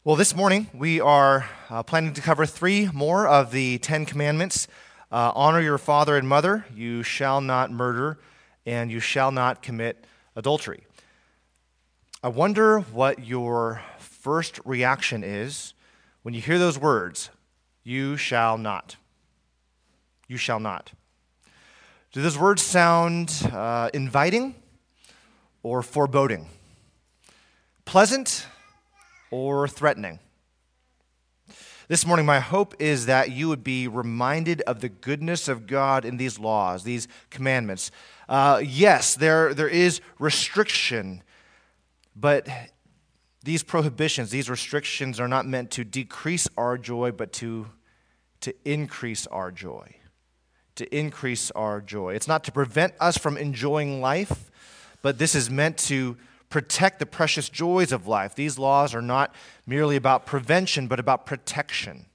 Well, this morning we are planning to cover three more of the Ten Commandments. Honor your father and mother, you shall not murder, and you shall not commit adultery. I wonder what your first reaction is when you hear those words, you shall not. You shall not. Do those words sound inviting or foreboding? Pleasant or threatening? This morning, my hope is that you would be reminded of the goodness of God in these laws, these commandments. Yes, there is restriction, but these prohibitions, these restrictions are not meant to decrease our joy, but to increase our joy. To increase our joy. It's not to prevent us from enjoying life, but this is meant to protect the precious joys of life. These laws are not merely about prevention, but about protection.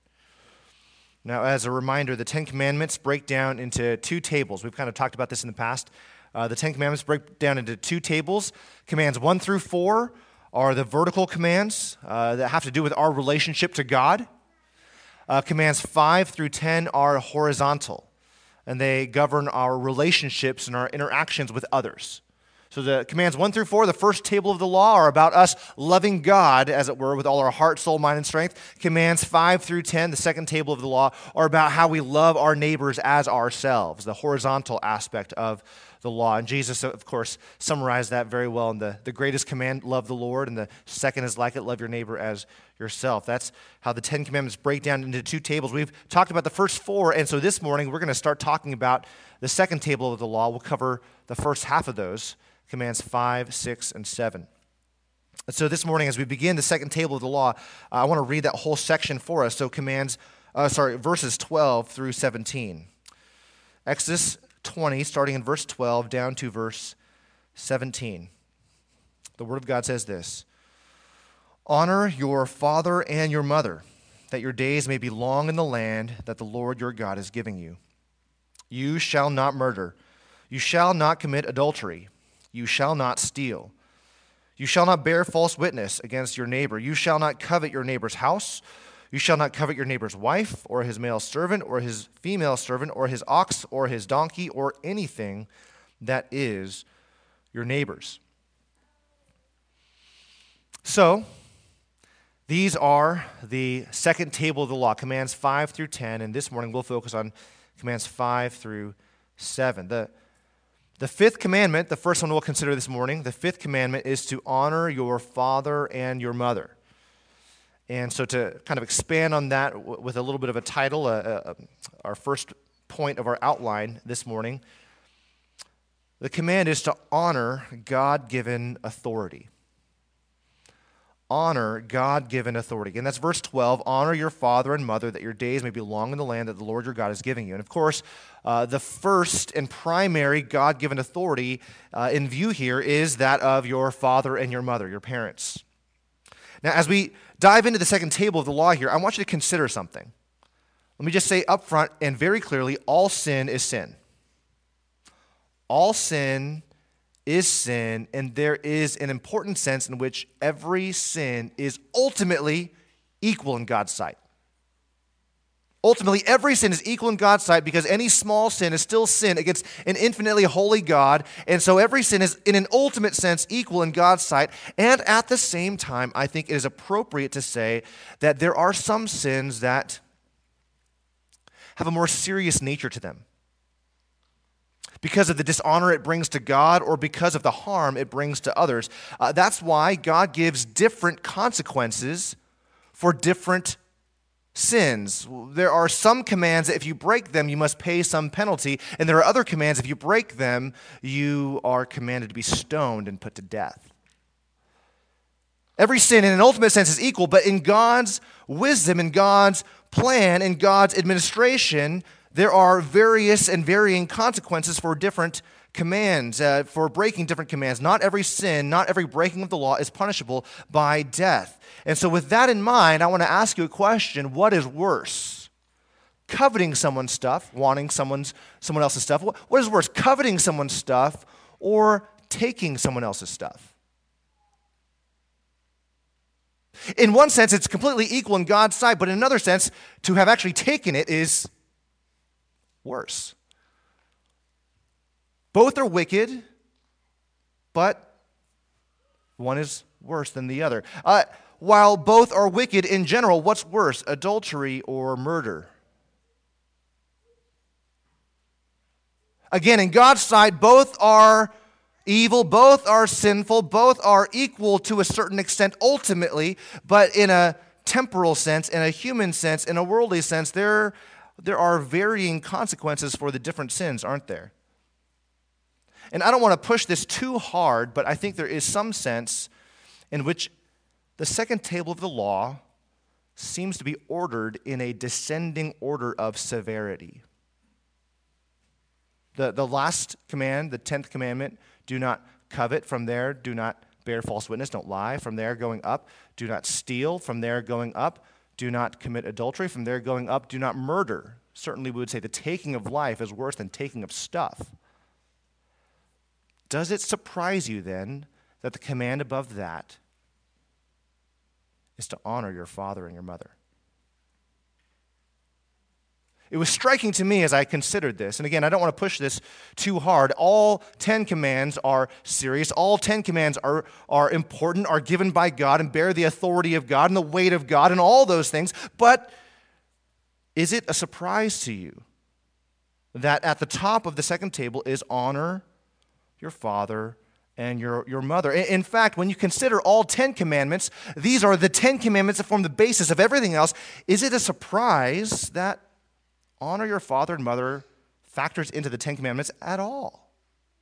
Now, as a reminder, the Ten Commandments break down into two tables. We've kind of talked about this in the past. The Ten Commandments break down into two tables. Commands 1 through 4 are the vertical commands that have to do with our relationship to God. Commands 5 through 10 are horizontal, and they govern our relationships and our interactions with others. So the commands 1 through 4, the first table of the law, are about us loving God, as it were, with all our heart, soul, mind, and strength. Commands 5 through 10, the second table of the law, are about how we love our neighbors as ourselves, the horizontal aspect of the law. And Jesus, of course, summarized that very well in the greatest command, love the Lord, and the second is like it, love your neighbor as yourself. That's how the Ten Commandments break down into two tables. We've talked about the first four, and so this morning we're going to start talking about the second table of the law. We'll cover the first half of those, commands 5, 6, and 7. And so this morning, as we begin the second table of the law, I want to read that whole section for us. So verses 12 through 17. Exodus 20, starting in verse 12, down to verse 17. The Word of God says this: Honor your father and your mother, that your days may be long in the land that the Lord your God is giving you. You shall not murder. You shall not commit adultery. You shall not steal. You shall not bear false witness against your neighbor. You shall not covet your neighbor's house. You shall not covet your neighbor's wife, or his male servant, or his female servant, or his ox, or his donkey, or anything that is your neighbor's. So, these are the second table of the law, commands 5 through 10, and this morning we'll focus on commands 5 through 7. The fifth commandment, the first one we'll consider this morning, the fifth commandment is to honor your father and your mother. And so to kind of expand on that with a little bit of a title, our first point of our outline this morning, the command is to honor God-given authority. Honor God-given authority. And that's verse 12, honor your father and mother that your days may be long in the land that the Lord your God is giving you. And of course, the first and primary God-given authority in view here is that of your father and your mother, your parents. Now, as we dive into the second table of the law here, I want you to consider something. Let me just say up front and very clearly, all sin is sin. All sin is sin, and there is an important sense in which every sin is ultimately equal in God's sight. Ultimately, every sin is equal in God's sight because any small sin is still sin against an infinitely holy God, and so every sin is, in an ultimate sense, equal in God's sight. And at the same time, I think it is appropriate to say that there are some sins that have a more serious nature to them, because of the dishonor it brings to God or because of the harm it brings to others. That's why God gives different consequences for different sins. There are some commands that if you break them, you must pay some penalty, and there are other commands, if you break them, you are commanded to be stoned and put to death. Every sin in an ultimate sense is equal, but in God's wisdom, in God's plan, in God's administration, there are various and varying consequences for different commands, for breaking different commands. Not every sin, not every breaking of the law is punishable by death. And so with that in mind, I want to ask you a question. What is worse? Coveting someone's stuff, wanting someone else's stuff. What is worse? Coveting someone's stuff or taking someone else's stuff? In one sense, it's completely equal in God's sight, but in another sense, to have actually taken it is worse. Both are wicked, but one is worse than the other. While both are wicked in general, what's worse, adultery or murder? Again, in God's sight, both are evil, both are sinful, both are equal to a certain extent ultimately, but in a temporal sense, in a human sense, in a worldly sense, there are varying consequences for the different sins, aren't there? And I don't want to push this too hard, but I think there is some sense in which the second table of the law seems to be ordered in a descending order of severity. The last command, the 10th commandment, do not covet. From there, do not bear false witness, don't lie. From there, going up, do not steal. From there, going up, do not commit adultery. From there, going up, do not murder. Certainly, we would say the taking of life is worse than taking of stuff. Does it surprise you then that the command above that is to honor your father and your mother? It was striking to me as I considered this, and again, I don't want to push this too hard. All 10 commands are serious. All 10 commands are important, are given by God, and bear the authority of God and the weight of God and all those things. But is it a surprise to you that at the top of the second table is honor your father and your mother? In fact, when you consider all 10 commandments, these are the 10 commandments that form the basis of everything else. Is it a surprise that honor your father and mother factors into the 10 commandments at all?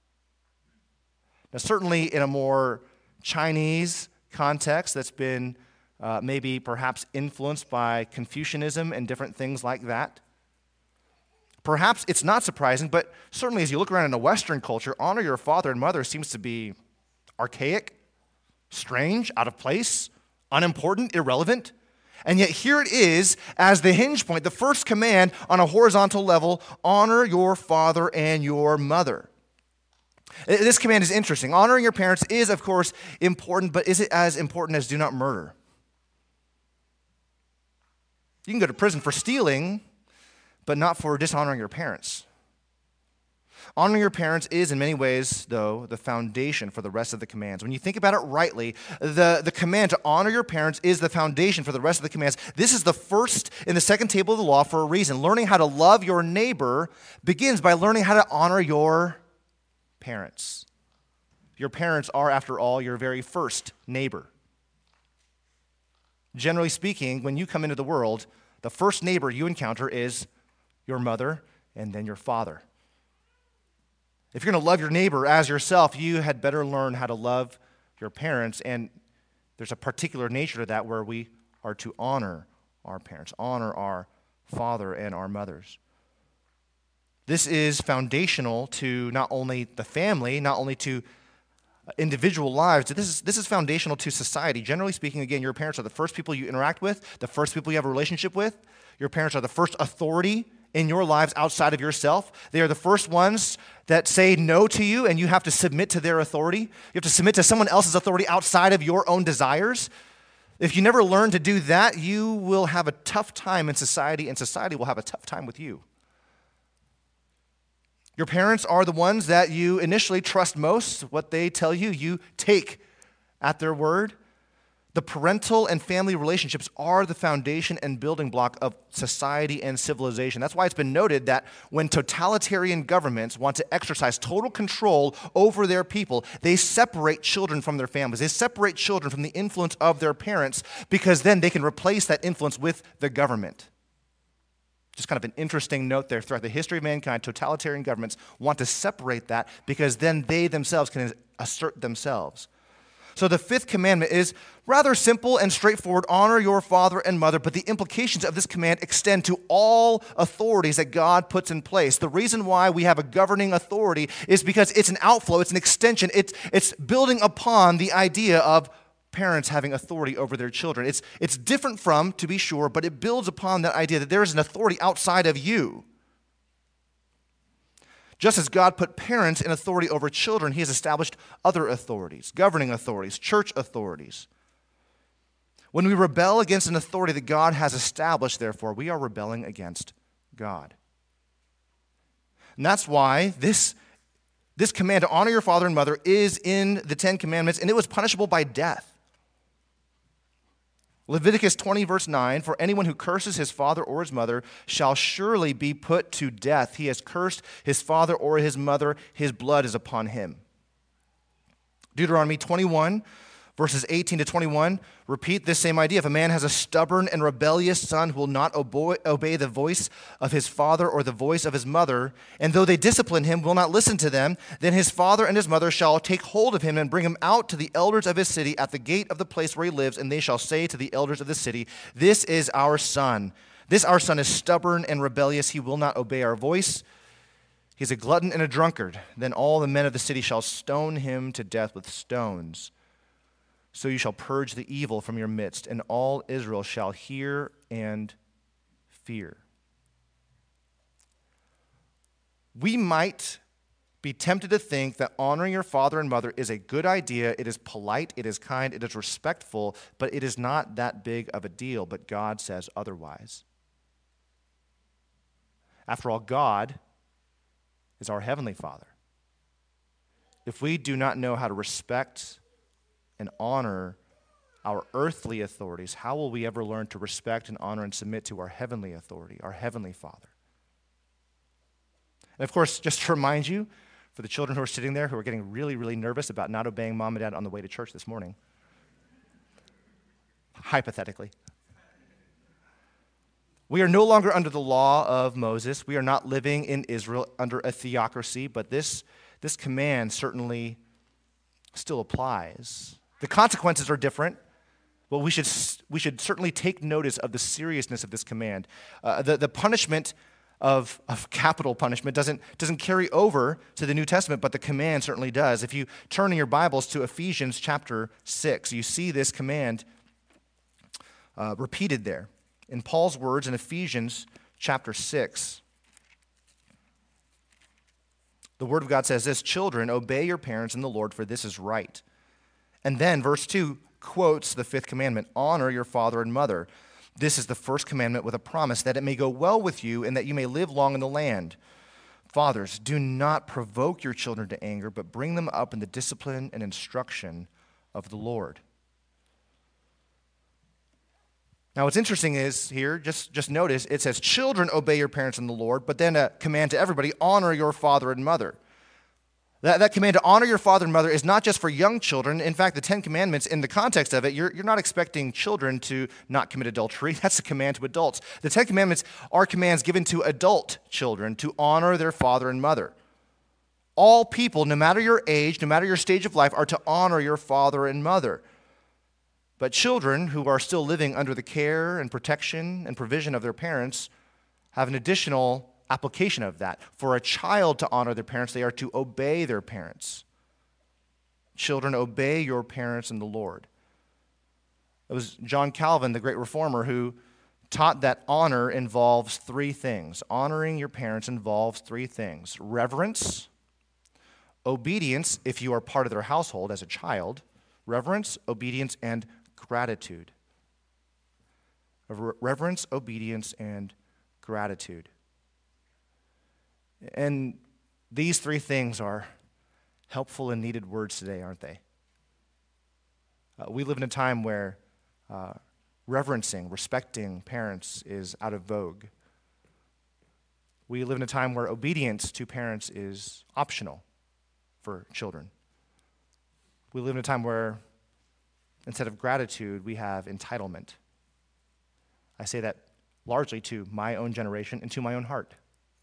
Now, certainly in a more Chinese context that's been maybe perhaps influenced by Confucianism and different things like that, perhaps it's not surprising, but certainly as you look around in a Western culture, honor your father and mother seems to be archaic, strange, out of place, unimportant, irrelevant. And yet here it is as the hinge point, the first command on a horizontal level, honor your father and your mother. This command is interesting. Honoring your parents is, of course, important, but is it as important as do not murder? You can go to prison for stealing, but not for dishonoring your parents. Honoring your parents is, in many ways, though, the foundation for the rest of the commands. When you think about it rightly, the command to honor your parents is the foundation for the rest of the commands. This is the first in the second table of the law for a reason. Learning how to love your neighbor begins by learning how to honor your parents. Your parents are, after all, your very first neighbor. Generally speaking, when you come into the world, the first neighbor you encounter is your mother and then your father. If you're going to love your neighbor as yourself, you had better learn how to love your parents. And there's a particular nature to that where we are to honor our parents, honor our father and our mothers. This is foundational to not only the family, not only to individual lives. This is foundational to society. Generally speaking, again, your parents are the first people you interact with, the first people you have a relationship with. Your parents are the first authority in your lives outside of yourself. They are the first ones that say no to you, and you have to submit to their authority. You have to submit to someone else's authority outside of your own desires. If you never learn to do that, you will have a tough time in society, and society will have a tough time with you. Your parents are the ones that you initially trust most. What they tell you, you take at their word. The parental and family relationships are the foundation and building block of society and civilization. That's why it's been noted that when totalitarian governments want to exercise total control over their people, they separate children from their families. They separate children from the influence of their parents because then they can replace that influence with the government. Just kind of an interesting note there. Throughout the history of mankind, totalitarian governments want to separate that because then they themselves can assert themselves. So the fifth commandment is rather simple and straightforward. Honor your father and mother, but the implications of this command extend to all authorities that God puts in place. The reason why we have a governing authority is because it's an outflow, it's an extension, it's building upon the idea of parents having authority over their children. It's different from, to be sure, but it builds upon that idea that there is an authority outside of you. Just as God put parents in authority over children, he has established other authorities, governing authorities, church authorities. When we rebel against an authority that God has established, therefore, we are rebelling against God. And that's why this command to honor your father and mother is in the Ten Commandments, and it was punishable by death. Leviticus 20, verse 9, for anyone who curses his father or his mother shall surely be put to death. He has cursed his father or his mother. His blood is upon him. Deuteronomy 21, verses 18 to 21, repeat this same idea. If a man has a stubborn and rebellious son who will not obey the voice of his father or the voice of his mother, and though they discipline him, will not listen to them, then his father and his mother shall take hold of him and bring him out to the elders of his city at the gate of the place where he lives, and they shall say to the elders of the city, this is our son. This our son is stubborn and rebellious. He will not obey our voice. He is a glutton and a drunkard. Then all the men of the city shall stone him to death with stones. So you shall purge the evil from your midst, and all Israel shall hear and fear. We might be tempted to think that honoring your father and mother is a good idea. It is polite, it is kind, it is respectful, but it is not that big of a deal. But God says otherwise. After all, God is our heavenly Father. If we do not know how to respect and honor our earthly authorities, how will we ever learn to respect and honor and submit to our heavenly authority, our heavenly Father? And of course, just to remind you, for the children who are sitting there who are getting really, really nervous about not obeying mom and dad on the way to church this morning, hypothetically, we are no longer under the law of Moses. We are not living in Israel under a theocracy, but this command certainly still applies. The consequences are different, but we should certainly take notice of the seriousness of this command. The punishment of capital punishment doesn't carry over to the New Testament, but the command certainly does. If you turn in your Bibles to Ephesians chapter 6, you see this command repeated there. In Paul's words in Ephesians chapter 6, the Word of God says this, children, obey your parents in the Lord, for this is right. And then verse 2 quotes the fifth commandment, honor your father and mother. This is the first commandment with a promise that it may go well with you and that you may live long in the land. Fathers, do not provoke your children to anger, but bring them up in the discipline and instruction of the Lord. Now what's interesting is here, just notice, it says, children, obey your parents in the Lord, but then a command to everybody, honor your father and mother. That command to honor your father and mother is not just for young children. In fact, the Ten Commandments, in the context of it, you're not expecting children to not commit adultery. That's a command to adults. The Ten Commandments are commands given to adult children to honor their father and mother. All people, no matter your age, no matter your stage of life, are to honor your father and mother. But children who are still living under the care and protection and provision of their parents have an additional application of that. For a child to honor their parents, they are to obey their parents. Children, obey your parents in the Lord. It was John Calvin, the great reformer, who taught that honor involves three things. Honoring your parents involves three things. Reverence, obedience, if you are part of their household as a child, reverence, obedience, and gratitude. Reverence, obedience, and gratitude. And these three things are helpful and needed words today, aren't they? We live in a time where reverencing, respecting parents is out of vogue. We live in a time where obedience to parents is optional for children. We live in a time where instead of gratitude, we have entitlement. I say that largely to my own generation and to my own heart.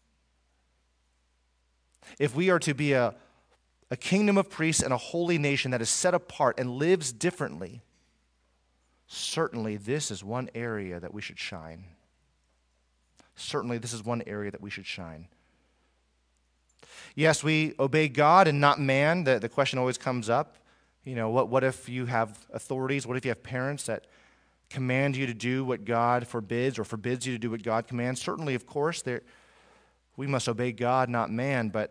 If we are to be a kingdom of priests and a holy nation that is set apart and lives differently, certainly this is one area that we should shine. Certainly this is one area that we should shine. Yes, we obey God and not man. The question always comes up, what if you have authorities? What if you have parents that command you to do what God forbids or forbids you to do what God commands? Certainly, of course, we must obey God, not man, but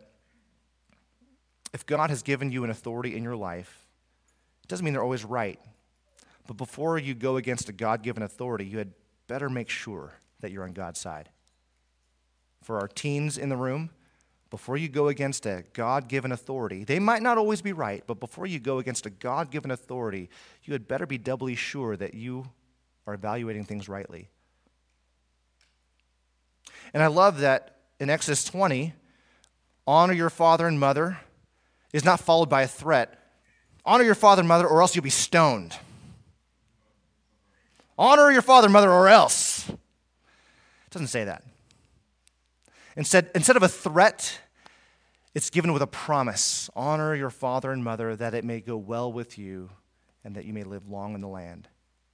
if God has given you an authority in your life, it doesn't mean they're always right. But before you go against a God-given authority, you had better make sure that you're on God's side. For our teens in the room, before you go against a God-given authority, they might not always be right, but before you go against a God-given authority, you had better be doubly sure that you are evaluating things rightly. And I love that in Exodus 20, honor your father and mother is not followed by a threat. Honor your father and mother or else you'll be stoned. Honor your father and mother or else. It doesn't say that. Instead of a threat, it's given with a promise. Honor your father and mother that it may go well with you and that you may live long in the land.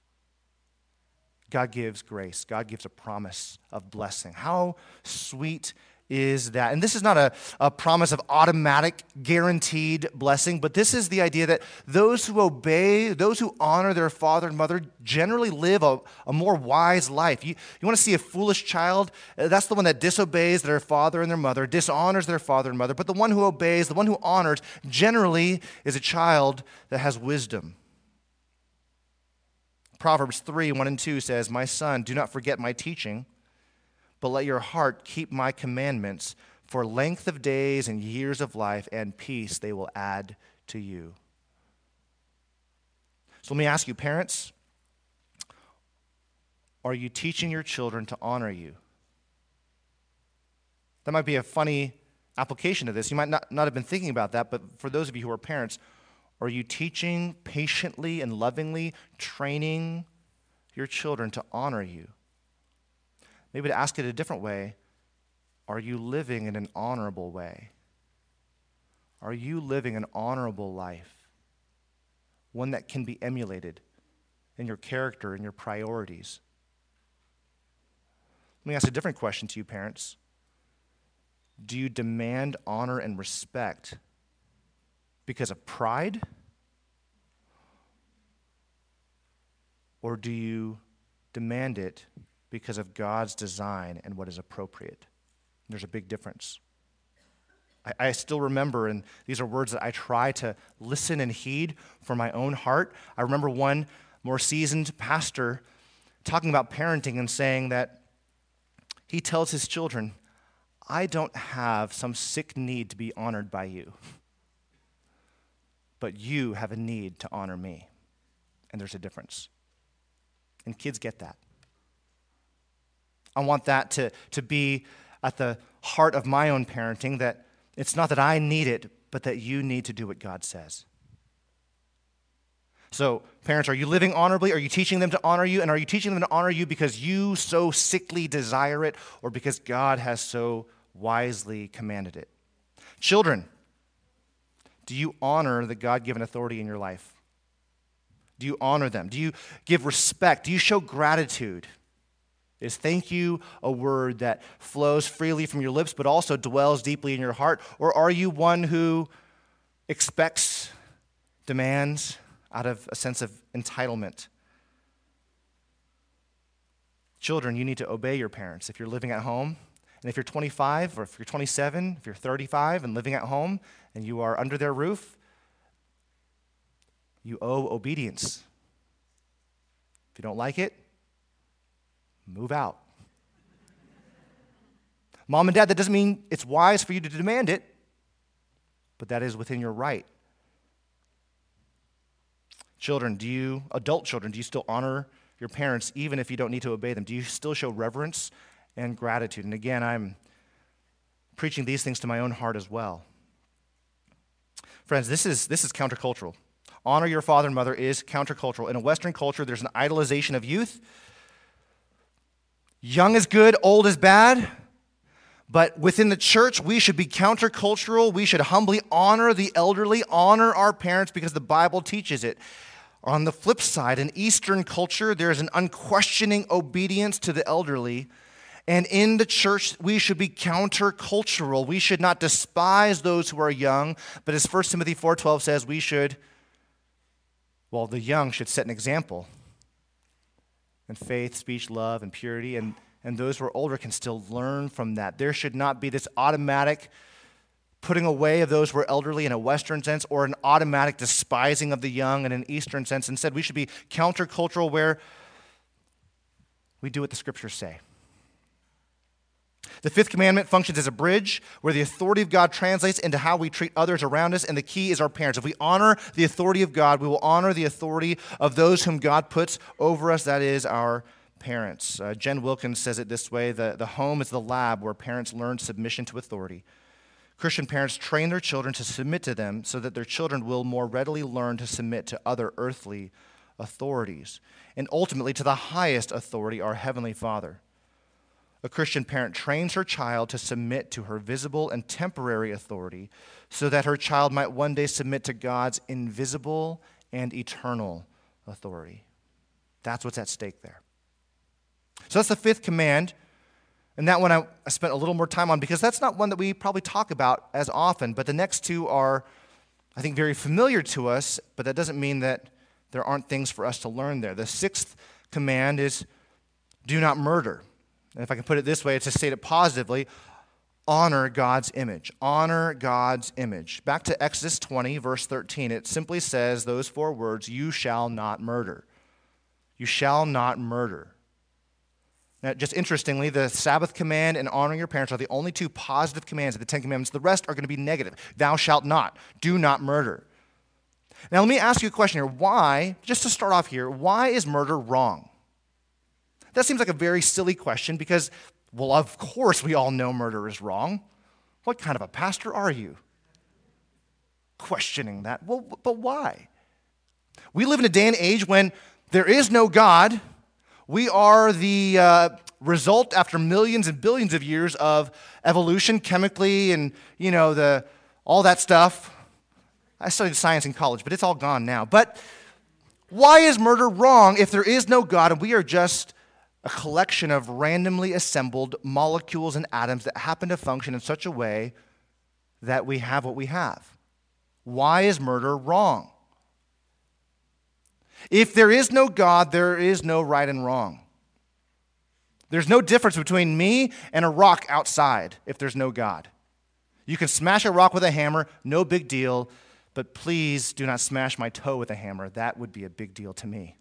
God gives grace. God gives a promise of blessing. How sweet is that? And this is not a promise of automatic, guaranteed blessing, but this is the idea that those who obey, those who honor their father and mother generally live a more wise life. You want to see a foolish child? That's the one that disobeys their father and their mother, dishonors their father and mother, but the one who obeys, the one who honors, generally is a child that has wisdom. Proverbs 3, 1 and 2 says, "My son, do not forget my teaching, but let your heart keep my commandments, for length of days and years of life and peace they will add to you." So let me ask you, parents, are you teaching your children to honor you? That might be a funny application of this. You might not have been thinking about that, but for those of you who are parents, are you teaching patiently and lovingly, training your children to honor you? Maybe to ask it a different way, are you living in an honorable way? Are you living an honorable life? One that can be emulated in your character and your priorities? Let me ask a different question to you, parents. Do you demand honor and respect because of pride? Or do you demand it because of God's design and what is appropriate? There's a big difference. I still remember, and these are words that I try to listen and heed for my own heart. I remember one more seasoned pastor talking about parenting and saying that he tells his children, "I don't have some sick need to be honored by you, but you have a need to honor me." And there's a difference. And kids get that. I want that to be at the heart of my own parenting, that it's not that I need it, but that you need to do what God says. So, parents, are you living honorably? Are you teaching them to honor you? And are you teaching them to honor you because you so sickly desire it, or because God has so wisely commanded it? Children, do you honor the God-given authority in your life? Do you honor them? Do you give respect? Do you show gratitude? Is thank you a word that flows freely from your lips but also dwells deeply in your heart? Or are you one who expects, demands out of a sense of entitlement? Children, you need to obey your parents if you're living at home. And if you're 25 or if you're 27, if you're 35 and living at home and you are under their roof, you owe obedience. If you don't like it, move out. Mom and dad, that doesn't mean it's wise for you to demand it, but that is within your right. Children, adult children, do you still honor your parents even if you don't need to obey them? Do you still show reverence and gratitude? And again, I'm preaching these things to my own heart as well. Friends, this is countercultural. Honor your father and mother is countercultural. In a Western culture, there's an idolization of youth. Young is good, old is bad. But within the church, we should be countercultural. We should humbly honor the elderly, honor our parents because the Bible teaches it. On the flip side, in Eastern culture, there's an unquestioning obedience to the elderly. And in the church, we should be countercultural. We should not despise those who are young, but as 1 Timothy 4:12 says, the young should set an example in faith, speech, love, and purity, and those who are older can still learn from that. There should not be this automatic putting away of those who are elderly in a Western sense, or an automatic despising of the young in an Eastern sense. Instead, we should be countercultural, where we do what the Scriptures say. The fifth commandment functions as a bridge where the authority of God translates into how we treat others around us, and the key is our parents. If we honor the authority of God, we will honor the authority of those whom God puts over us, that is, our parents. Jen Wilkins says it this way: the home is the lab where parents learn submission to authority. Christian parents train their children to submit to them so that their children will more readily learn to submit to other earthly authorities, and ultimately to the highest authority, our Heavenly Father. A Christian parent trains her child to submit to her visible and temporary authority so that her child might one day submit to God's invisible and eternal authority. That's what's at stake there. So that's the fifth command, and that one I spent a little more time on because that's not one that we probably talk about as often, but the next two are, I think, very familiar to us, but that doesn't mean that there aren't things for us to learn there. The sixth command is, do not murder. And if I can put it this way, to state it positively, honor God's image. Honor God's image. Back to Exodus 20, verse 13, it simply says those four words, you shall not murder. You shall not murder. Now, just interestingly, the Sabbath command and honoring your parents are the only two positive commands of the Ten Commandments. The rest are going to be negative. Thou shalt not. Do not murder. Now, let me ask you a question here. Why, just to start off here, why is murder wrong? That seems like a very silly question because, well, of course we all know murder is wrong. What kind of a pastor are you? Questioning that. Well, but why? We live in a day and age when there is no God. We are the result after millions and billions of years of evolution, chemically, and, all that stuff. I studied science in college, but it's all gone now. But why is murder wrong if there is no God and we are just a collection of randomly assembled molecules and atoms that happen to function in such a way that we have what we have? Why is murder wrong? If there is no God, there is no right and wrong. There's no difference between me and a rock outside if there's no God. You can smash a rock with a hammer, no big deal, but please do not smash my toe with a hammer. That would be a big deal to me.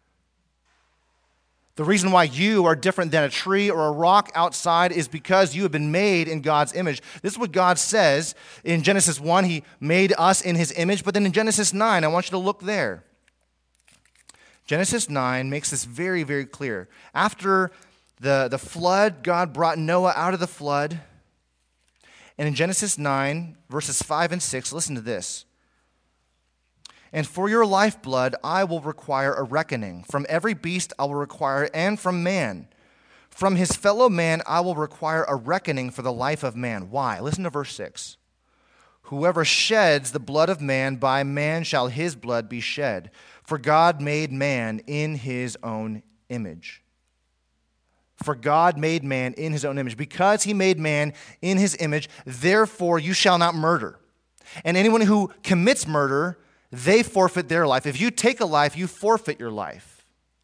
The reason why you are different than a tree or a rock outside is because you have been made in God's image. This is what God says in Genesis 1. He made us in his image. But then in Genesis 9, I want you to look there. Genesis 9 makes this very, very clear. After the flood, God brought Noah out of the flood. And in Genesis 9, verses 5 and 6, listen to this. And for your lifeblood I will require a reckoning. From every beast I will require, and from man. From his fellow man I will require a reckoning for the life of man. Why? Listen to verse 6. Whoever sheds the blood of man, by man shall his blood be shed. For God made man in his own image. For God made man in his own image. Because he made man in his image, therefore you shall not murder. And anyone who commits murder, they forfeit their life. If you take a life, you forfeit your life.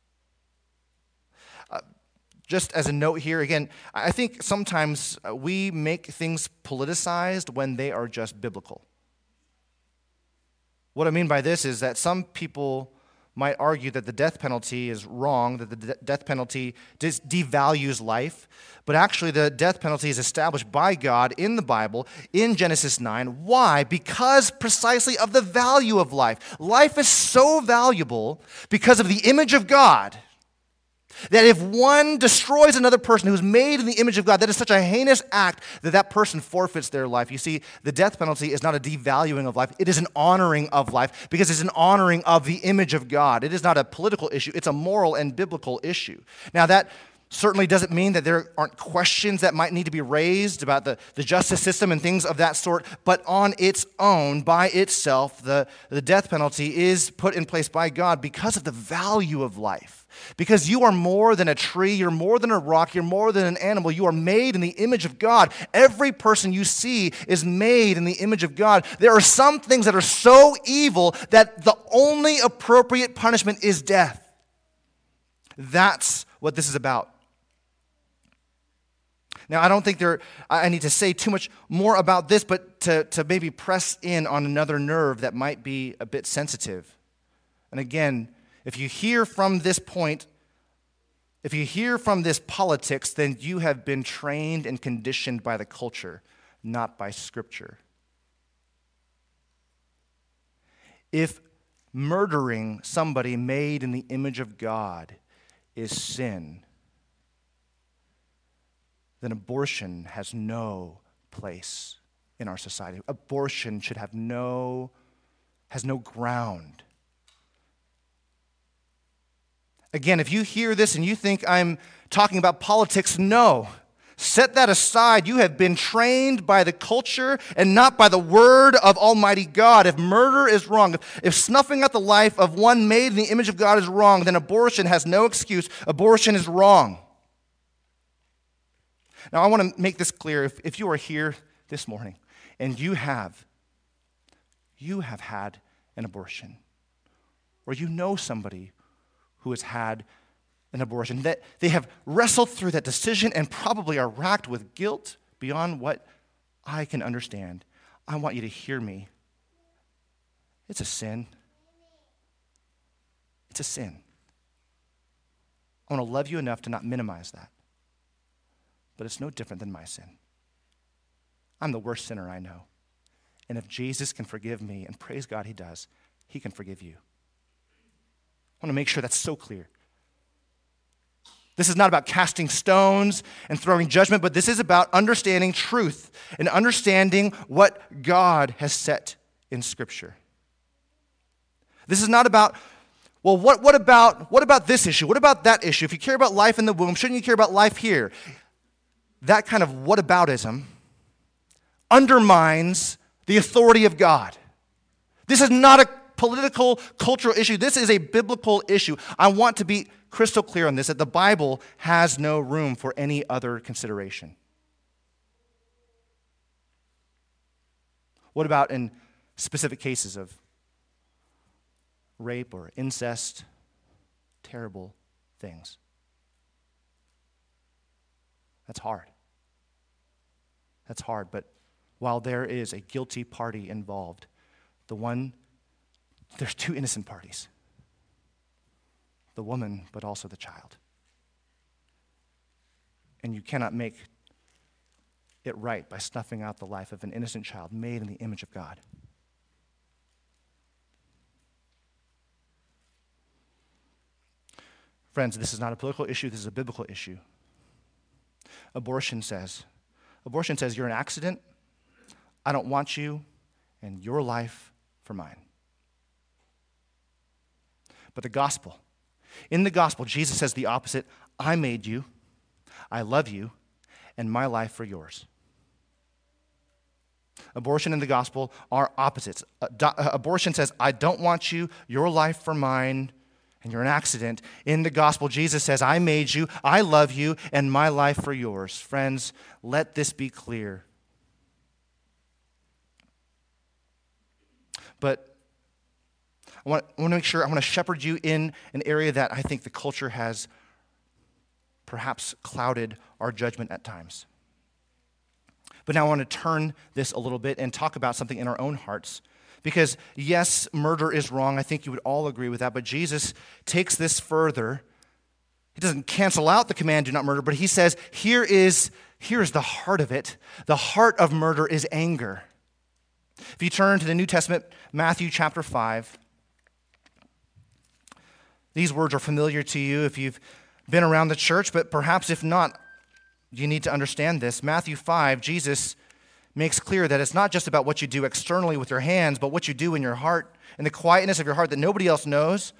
Just as a note here, again, I think sometimes we make things politicized when they are just biblical. What I mean by this is that some people might argue that the death penalty is wrong, that the death penalty devalues life, but actually the death penalty is established by God in the Bible in Genesis 9. Why? Because precisely of the value of life. Life is so valuable because of the image of God that if one destroys another person who's made in the image of God, that is such a heinous act that that person forfeits their life. You see, the death penalty is not a devaluing of life. It is an honoring of life because it's an honoring of the image of God. It is not a political issue. It's a moral and biblical issue. Now, that certainly doesn't mean that there aren't questions that might need to be raised about the justice system and things of that sort, but on its own, by itself, the death penalty is put in place by God because of the value of life. Because you are more than a tree, you're more than a rock, you're more than an animal. You are made in the image of God. Every person you see is made in the image of God. There are some things that are so evil that the only appropriate punishment is death. That's what this is about. Now, I don't think I need to say too much more about this, but to maybe press in on another nerve that might be a bit sensitive. And again, if you hear from this point, if you hear from this politics, then you have been trained and conditioned by the culture, not by Scripture. If murdering somebody made in the image of God is sin, then abortion has no place in our society. Abortion should have has no ground. Again, if you hear this and you think I'm talking about politics, no. Set that aside. You have been trained by the culture and not by the word of Almighty God. If murder is wrong, if snuffing out the life of one made in the image of God is wrong, then abortion has no excuse. Abortion is wrong. Now, I want to make this clear. If you are here this morning and you have had an abortion, or you know somebody who has had an abortion, that they have wrestled through that decision and probably are racked with guilt beyond what I can understand, I want you to hear me. It's a sin. It's a sin. I want to love you enough to not minimize that. But it's no different than my sin. I'm the worst sinner I know. And if Jesus can forgive me, and praise God he does, he can forgive you. I want to make sure that's so clear. This is not about casting stones and throwing judgment, but this is about understanding truth and understanding what God has set in Scripture. This is not about, well, what about this issue? What about that issue? If you care about life in the womb, shouldn't you care about life here? That kind of whataboutism undermines the authority of God. This is not a political, cultural issue. This is a biblical issue. I want to be crystal clear on this, that the Bible has no room for any other consideration. What about in specific cases of rape or incest? Terrible things. That's hard. That's hard, but while there is a guilty party involved, there's two innocent parties. The woman, but also the child. And you cannot make it right by snuffing out the life of an innocent child made in the image of God. Friends, this is not a political issue, this is a biblical issue. Abortion says you're an accident, I don't want you, and your life for mine. But in the gospel, Jesus says the opposite. I made you, I love you, and my life for yours. Abortion and the gospel are opposites. Abortion says, I don't want you, your life for mine, and you're an accident. In the gospel, Jesus says, I made you, I love you, and my life for yours. Friends, let this be clear. But I want to make sure, I want to shepherd you in an area that I think the culture has perhaps clouded our judgment at times. But now I want to turn this a little bit and talk about something in our own hearts. Because yes, murder is wrong. I think you would all agree with that. But Jesus takes this further. He doesn't cancel out the command, do not murder, but he says, here is the heart of it. The heart of murder is anger. If you turn to the New Testament, Matthew chapter 5, these words are familiar to you if you've been around the church, but perhaps if not, you need to understand this. Matthew 5, Jesus makes clear that it's not just about what you do externally with your hands, but what you do in your heart, in the quietness of your heart that nobody else knows.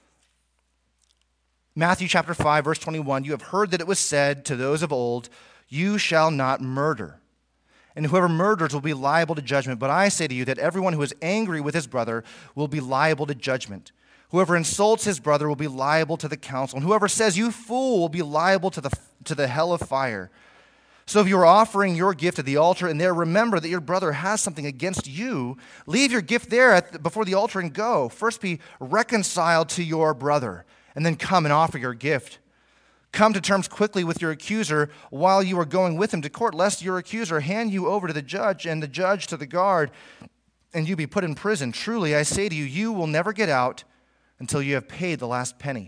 Matthew chapter 5, verse 21, you have heard that it was said to those of old, you shall not murder. And whoever murders will be liable to judgment. But I say to you that everyone who is angry with his brother will be liable to judgment. Whoever insults his brother will be liable to the council. And whoever says, you fool, will be liable to the hell of fire. So if you are offering your gift at the altar and there remember that your brother has something against you, leave your gift there before the altar and go. First be reconciled to your brother, and then come and offer your gift. Come to terms quickly with your accuser while you are going with him to court, lest your accuser hand you over to the judge and the judge to the guard, and you be put in prison. Truly, I say to you, you will never get out until you have paid the last penny.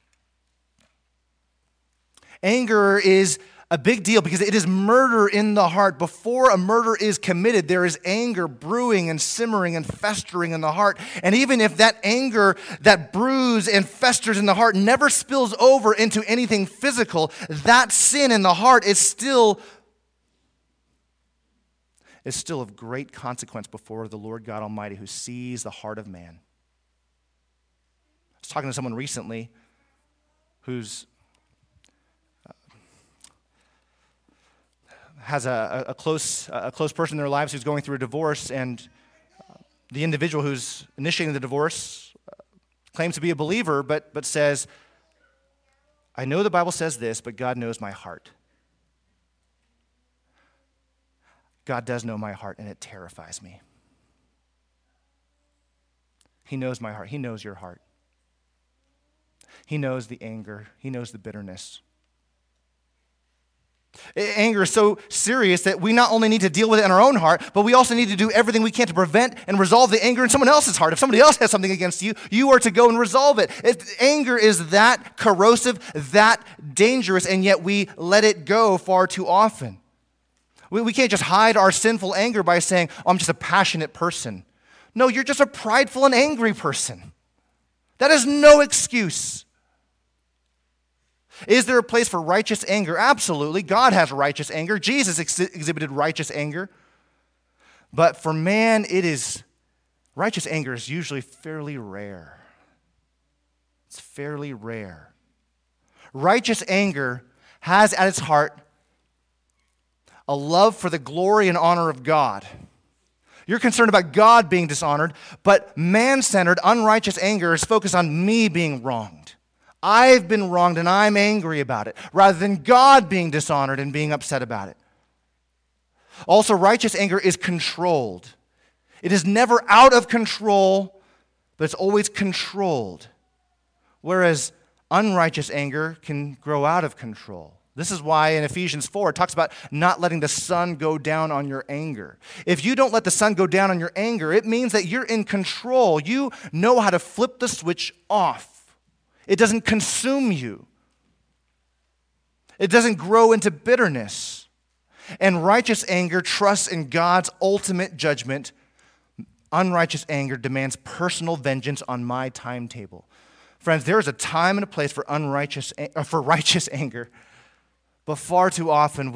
Anger is a big deal because it is murder in the heart. Before a murder is committed, there is anger brewing and simmering and festering in the heart. And even if that anger that brews and festers in the heart never spills over into anything physical, that sin in the heart is still of great consequence before the Lord God Almighty, who sees the heart of man. I was talking to someone recently who's has a close person in their lives who's going through a divorce, and the individual who's initiating the divorce claims to be a believer, but says, I know the Bible says this, but God knows my heart. God does know my heart, and it terrifies me. He knows my heart. He knows your heart. He knows the anger. He knows the bitterness. Anger is so serious that we not only need to deal with it in our own heart, but we also need to do everything we can to prevent and resolve the anger in someone else's heart. If somebody else has something against you, you are to go and resolve it. Anger is that corrosive, that dangerous, and yet we let it go far too often. We can't just hide our sinful anger by saying, I'm just a passionate person. No, you're just a prideful and angry person. That is no excuse. Is there a place for righteous anger? Absolutely. God has righteous anger. Jesus exhibited righteous anger. But for man, righteous anger is usually fairly rare. It's fairly rare. Righteous anger has at its heart a love for the glory and honor of God. You're concerned about God being dishonored, but man-centered, unrighteous anger is focused on me being wronged. I've been wronged and I'm angry about it, rather than God being dishonored and being upset about it. Also, righteous anger is controlled. It is never out of control, but it's always controlled. Whereas unrighteous anger can grow out of control. This is why in Ephesians 4 it talks about not letting the sun go down on your anger. If you don't let the sun go down on your anger, it means that you're in control. You know how to flip the switch off. It doesn't consume you. It doesn't grow into bitterness. And righteous anger trusts in God's ultimate judgment. Unrighteous anger demands personal vengeance on my timetable. Friends, there is a time and a place for righteous anger. But far too often,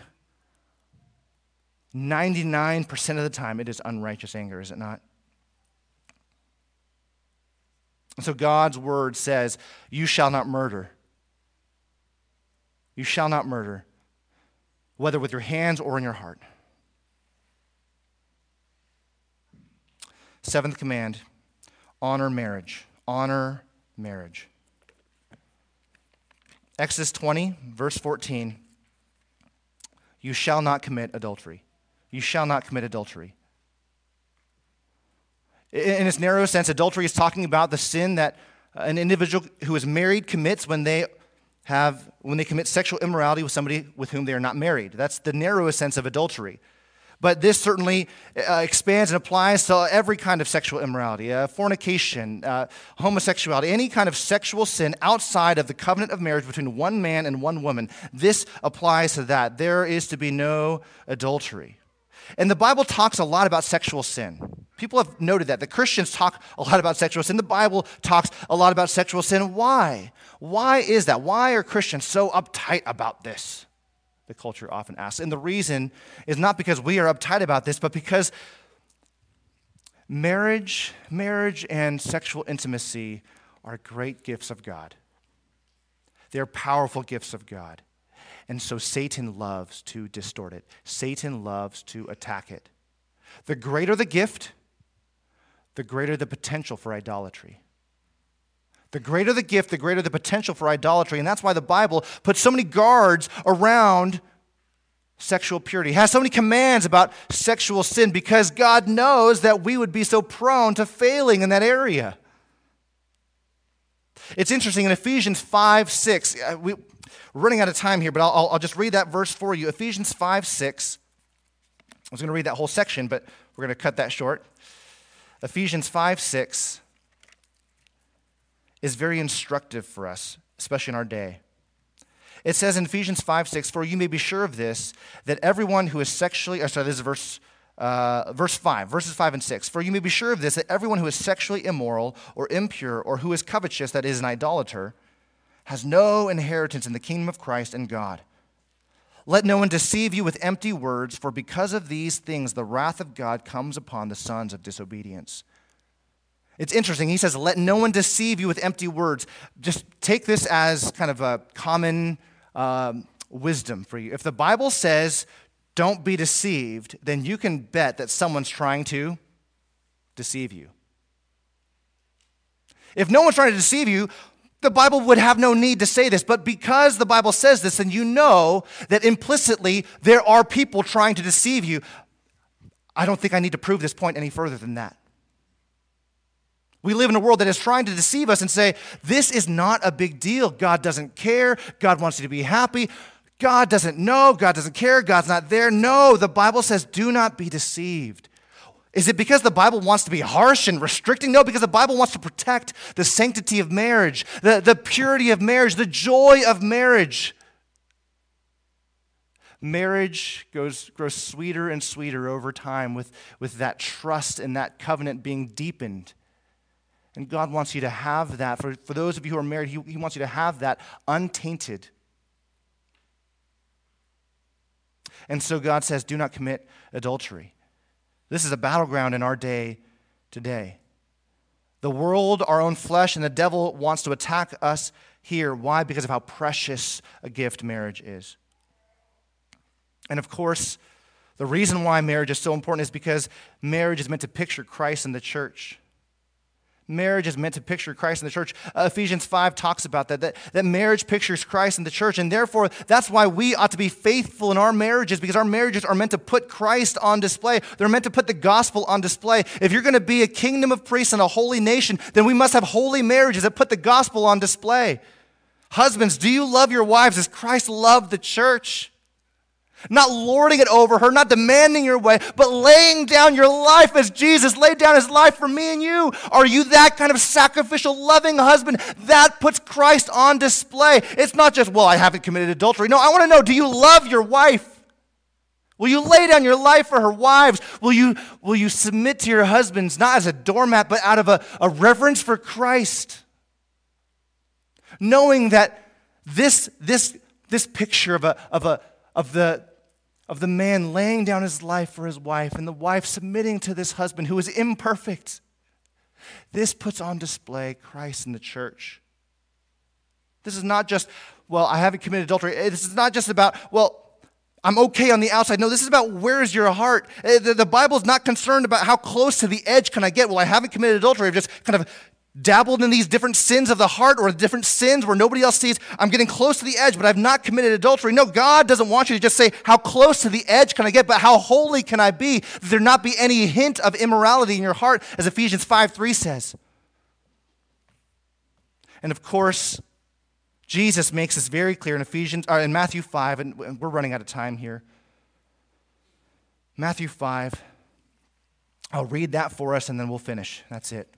99% of the time, it is unrighteous anger, is it not? And so God's word says, you shall not murder. You shall not murder, whether with your hands or in your heart. Seventh command, honor marriage. Honor marriage. Exodus 20, verse 14, you shall not commit adultery. You shall not commit adultery. In its narrow sense, adultery is talking about the sin that an individual who is married commits when they commit sexual immorality with somebody with whom they are not married. That's the narrowest sense of adultery. But this certainly expands and applies to every kind of sexual immorality, fornication, homosexuality, any kind of sexual sin outside of the covenant of marriage between one man and one woman. This applies to that. There is to be no adultery. And the Bible talks a lot about sexual sin. People have noted that. The Christians talk a lot about sexual sin. The Bible talks a lot about sexual sin. Why? Why is that? Why are Christians so uptight about this? The culture often asks. And the reason is not because we are uptight about this, but because marriage and sexual intimacy are great gifts of God. They're powerful gifts of God. And so Satan loves to distort it. Satan loves to attack it. The greater the gift, the greater the potential for idolatry. The greater the gift, the greater the potential for idolatry. And that's why the Bible puts so many guards around sexual purity. It has so many commands about sexual sin because God knows that we would be so prone to failing in that area. It's interesting, in Ephesians 5:6, We're running out of time here, but I'll just read that verse for you. Ephesians 5:6. I was going to read that whole section, but we're going to cut that short. Ephesians 5:6 is very instructive for us, especially in our day. It says in Ephesians 5:6, "For you may be sure of this, that everyone who is sexually," this is verses 5 and 6. "For you may be sure of this, that everyone who is sexually immoral or impure or who is covetous, that is an idolater, has no inheritance in the kingdom of Christ and God. Let no one deceive you with empty words, for because of these things the wrath of God comes upon the sons of disobedience." It's interesting. He says, let no one deceive you with empty words. Just take this as kind of a common wisdom for you. If the Bible says, don't be deceived, then you can bet that someone's trying to deceive you. If no one's trying to deceive you, the Bible would have no need to say this. But because the Bible says this, then you know that implicitly there are people trying to deceive you. I don't think I need to prove this point any further than that. We live in a world that is trying to deceive us and say, this is not a big deal. God doesn't care. God wants you to be happy. God doesn't know. God doesn't care. God's not there. No, the Bible says, do not be deceived. Is it because the Bible wants to be harsh and restricting? No, because the Bible wants to protect the sanctity of marriage, the purity of marriage, the joy of marriage. Marriage grows sweeter and sweeter over time with that trust and that covenant being deepened. And God wants you to have that. For those of you who are married, He wants you to have that untainted. And so God says, do not commit adultery. This is a battleground in our day today. The world, our own flesh, and the devil wants to attack us here. Why? Because of how precious a gift marriage is. And of course, the reason why marriage is so important is because marriage is meant to picture Christ in the church. Marriage is meant to picture Christ in the church. Ephesians 5 talks about that marriage pictures Christ in the church, and therefore that's why we ought to be faithful in our marriages, because our marriages are meant to put Christ on display. They're meant to put the gospel on display. If you're going to be a kingdom of priests and a holy nation, then we must have holy marriages that put the gospel on display. Husbands, do you love your wives as Christ loved the church? Not lording it over her, not demanding your way, but laying down your life as Jesus laid down His life for me and you. Are you that kind of sacrificial, loving husband? That puts Christ on display. It's not just, well, I haven't committed adultery. No, I want to know, do you love your wife? Will you lay down your life for her? Wives, will you submit to your husbands, not as a doormat, but out of a reverence for Christ? Knowing that this picture of the man laying down his life for his wife and the wife submitting to this husband who is imperfect. This puts on display Christ in the church. This is not just, well, I haven't committed adultery. This is not just about, well, I'm okay on the outside. No, this is about where is your heart. The Bible is not concerned about how close to the edge can I get. Well, I haven't committed adultery. I've just kind of dabbled in these different sins of the heart or different sins where nobody else sees. I'm getting close to the edge, but I've not committed adultery. No, God doesn't want you to just say, how close to the edge can I get, but how holy can I be? That there not be any hint of immorality in your heart, as Ephesians 5:3 says. And of course, Jesus makes this very clear in Matthew 5, and we're running out of time here. Matthew 5. I'll read that for us, and then we'll finish. That's it.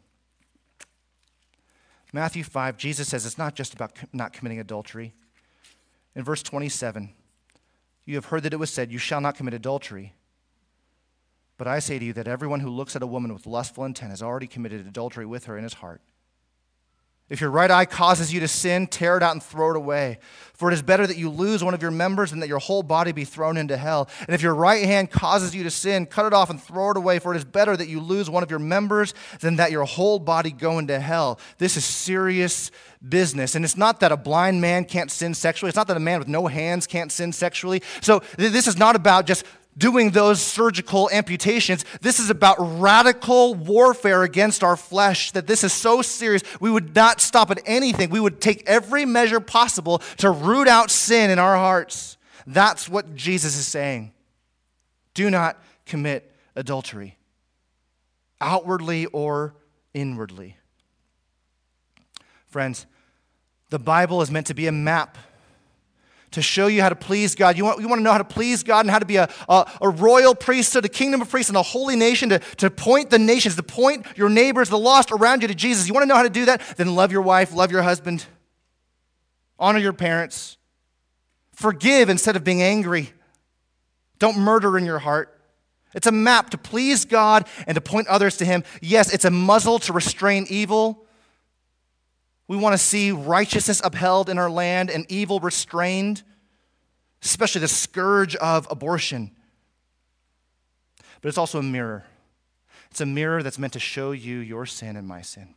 Matthew 5, Jesus says it's not just about not committing adultery. In verse 27, you have heard that it was said, you shall not commit adultery. But I say to you that everyone who looks at a woman with lustful intent has already committed adultery with her in his heart. If your right eye causes you to sin, tear it out and throw it away. For it is better that you lose one of your members than that your whole body be thrown into hell. And if your right hand causes you to sin, cut it off and throw it away. For it is better that you lose one of your members than that your whole body go into hell. This is serious business. And it's not that a blind man can't sin sexually. It's not that a man with no hands can't sin sexually. So this is not about just doing those surgical amputations. This is about radical warfare against our flesh, that this is so serious, we would not stop at anything. We would take every measure possible to root out sin in our hearts. That's what Jesus is saying. Do not commit adultery, outwardly or inwardly. Friends, the Bible is meant to be a map to show you how to please God. You want to know how to please God and how to be a royal priesthood, a kingdom of priests, and a holy nation, to point the nations, to point your neighbors, the lost around you to Jesus. You want to know how to do that? Then love your wife, love your husband, honor your parents, forgive instead of being angry. Don't murder in your heart. It's a map to please God and to point others to Him. Yes, it's a muzzle to restrain evil. We want to see righteousness upheld in our land and evil restrained, especially the scourge of abortion. But it's also a mirror. It's a mirror that's meant to show you your sin and my sin.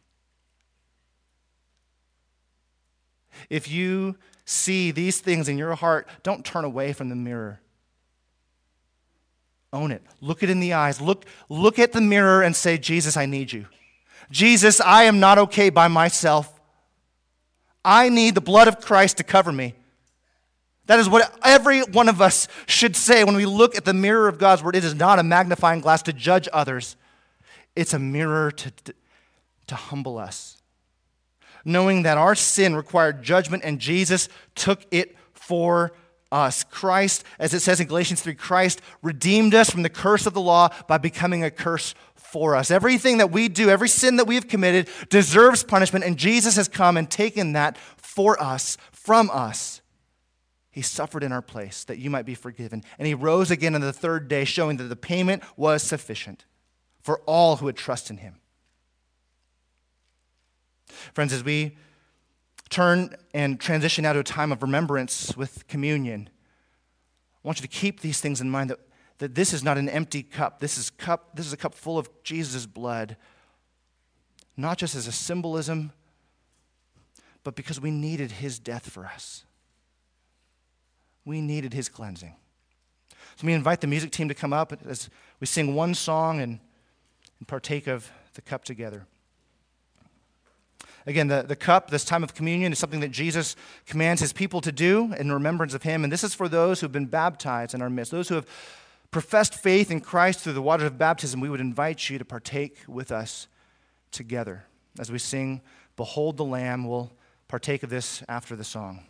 If you see these things in your heart, don't turn away from the mirror. Own it. Look it in the eyes. Look at the mirror and say, Jesus, I need you. Jesus, I am not okay by myself. I need the blood of Christ to cover me. That is what every one of us should say when we look at the mirror of God's word. It is not a magnifying glass to judge others. It's a mirror to humble us. Knowing that our sin required judgment and Jesus took it for us. Christ, as it says in Galatians 3, Christ redeemed us from the curse of the law by becoming a curse for us. Everything that we do, every sin that we have committed deserves punishment, and Jesus has come and taken that for us, from us. He suffered in our place that you might be forgiven, and He rose again on the third day, showing that the payment was sufficient for all who would trust in Him. Friends, as we turn and transition now to a time of remembrance with communion, I want you to keep these things in mind, that this is not an empty cup. This is a cup full of Jesus' blood, not just as a symbolism, but because we needed His death for us. We needed His cleansing. So we invite the music team to come up as we sing one song and partake of the cup together. Again, the cup, this time of communion, is something that Jesus commands His people to do in remembrance of Him. And this is for those who have been baptized in our midst, those who have professed faith in Christ through the water of baptism. We would invite you to partake with us together. As we sing, Behold the Lamb, we'll partake of this after the song.